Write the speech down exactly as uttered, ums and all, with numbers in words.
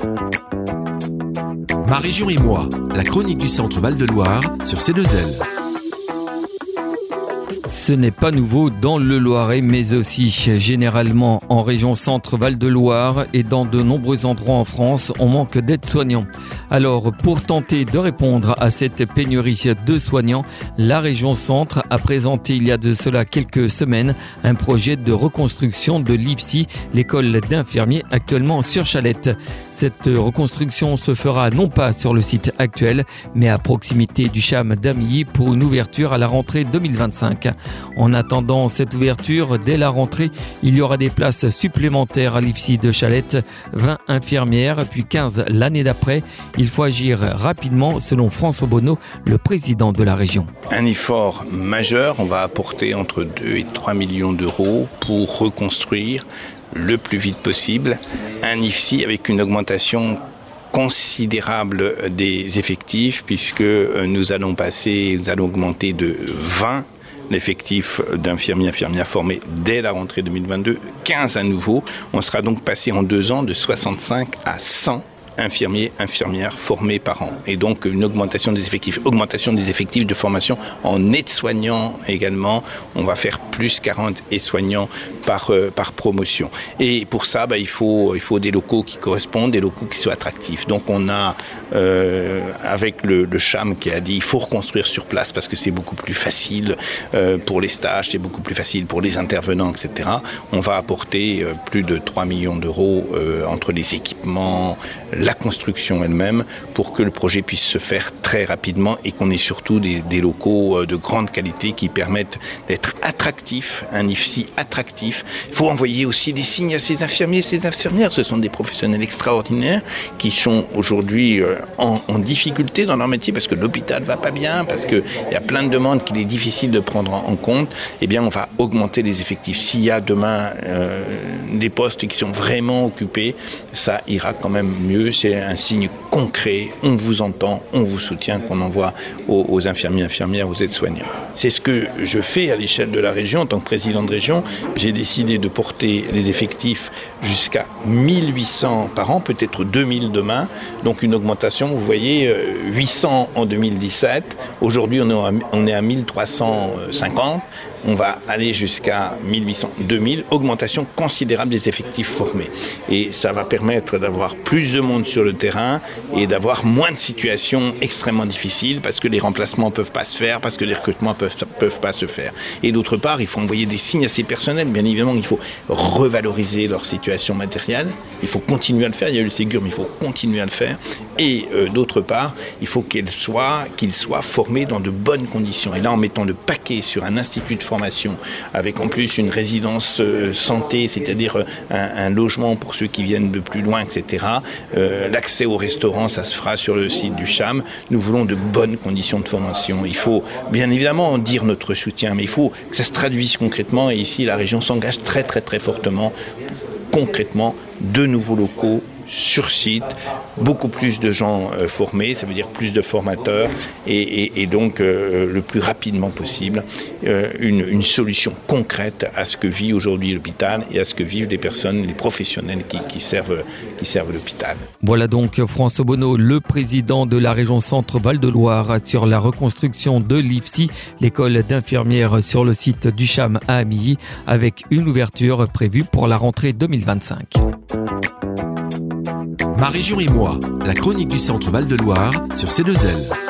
Ma région et moi, la chronique du Centre Val-de-Loire sur C deux L. Ce n'est pas nouveau dans le Loiret, mais aussi généralement en région Centre Val-de-Loire et dans de nombreux endroits en France, on manque d'aides-soignants. Alors, pour tenter de répondre à cette pénurie de soignants, la région Centre a présenté il y a de cela quelques semaines un projet de reconstruction de l'I F S I, l'école d'infirmiers actuellement sur Chalette. Cette reconstruction se fera non pas sur le site actuel, mais à proximité du CHAM d'Amilly pour une ouverture à la rentrée deux mille vingt-cinq. En attendant cette ouverture, dès la rentrée, il y aura des places supplémentaires à l'I F S I de Chalette, vingt infirmières, puis quinze l'année d'après. Il faut agir rapidement, selon François Bonneau, le président de la région. Un effort majeur, on va apporter entre deux et trois millions d'euros pour reconstruire le plus vite possible un I F S I avec une augmentation considérable des effectifs, puisque nous allons passer, nous allons augmenter de vingt l'effectif d'infirmiers et infirmières formés dès la rentrée deux mille vingt-deux, quinze à nouveau. On sera donc passé en deux ans de soixante-cinq à cent infirmiers, infirmières formés par an. Et donc une augmentation des effectifs. Augmentation des effectifs de formation en aides-soignants également. On va faire plus quarante aides-soignants par, euh, par promotion. Et pour ça, bah, il faut, il faut des locaux qui correspondent, des locaux qui soient attractifs. Donc on a, euh, avec le, le CHAM qui a dit il faut reconstruire sur place parce que c'est beaucoup plus facile euh, pour les stages, c'est beaucoup plus facile pour les intervenants, et cetera. On va apporter euh, plus de trois millions d'euros euh, entre les équipements, la construction elle-même, pour que le projet puisse se faire très rapidement et qu'on ait surtout des, des locaux de grande qualité qui permettent d'être attractifs, un I F S I attractif. Il faut envoyer aussi des signes à ces infirmiers et ces infirmières. Ce sont des professionnels extraordinaires qui sont aujourd'hui en, en difficulté dans leur métier parce que l'hôpital va pas bien, parce qu'il y a plein de demandes qu'il est difficile de prendre en compte. Eh bien, on va augmenter les effectifs. S'il y a demain euh, des postes qui sont vraiment occupés, ça ira quand même mieux. C'est un signe concret, on vous entend, on vous soutient, qu'on envoie aux, aux infirmiers, infirmières, aux aides-soignants. C'est ce que je fais à l'échelle de la région. En tant que président de région, j'ai décidé de porter les effectifs jusqu'à mille huit cents par an, peut-être deux mille demain. Donc une augmentation, vous voyez, huit cents en deux mille dix-sept. Aujourd'hui, on est à, on est à mille trois cent cinquante. On va aller jusqu'à mille huit cents, deux mille, augmentation considérable des effectifs formés. Et ça va permettre d'avoir plus de monde sur le terrain et d'avoir moins de situations extrêmement difficiles parce que les remplacements ne peuvent pas se faire, parce que les recrutements ne peuvent, peuvent pas se faire. Et d'autre part, il faut envoyer des signes à ces personnels. Bien évidemment, il faut revaloriser leur situation matérielle. Il faut continuer à le faire. Il y a eu le Ségur, mais il faut continuer à le faire. Et euh, d'autre part, il faut qu'ils soient, qu'ils soient formés dans de bonnes conditions. Et là, en mettant le paquet sur un institut de formation, avec en plus une résidence euh, santé, c'est-à-dire euh, un, un logement pour ceux qui viennent de plus loin, et cetera. Euh, l'accès au restaurant, ça se fera sur le site du CHAM. Nous voulons de bonnes conditions de formation. Il faut bien évidemment dire notre soutien, mais il faut que ça se traduise concrètement. Et ici, la région s'engage très très très fortement, concrètement, de nouveaux locaux sur site, beaucoup plus de gens euh, formés, ça veut dire plus de formateurs et, et, et donc euh, le plus rapidement possible euh, une, une solution concrète à ce que vit aujourd'hui l'hôpital et à ce que vivent les personnes, les professionnels qui, qui servent, qui servent l'hôpital. Voilà donc François Bonneau, le président de la région Centre Val-de-Loire, sur la reconstruction de l'I F S I, l'école d'infirmières sur le site du CHAM à Amilly, avec une ouverture prévue pour la rentrée deux mille vingt-cinq. Ma région et moi, la chronique du Centre Val-de-Loire sur C deux L.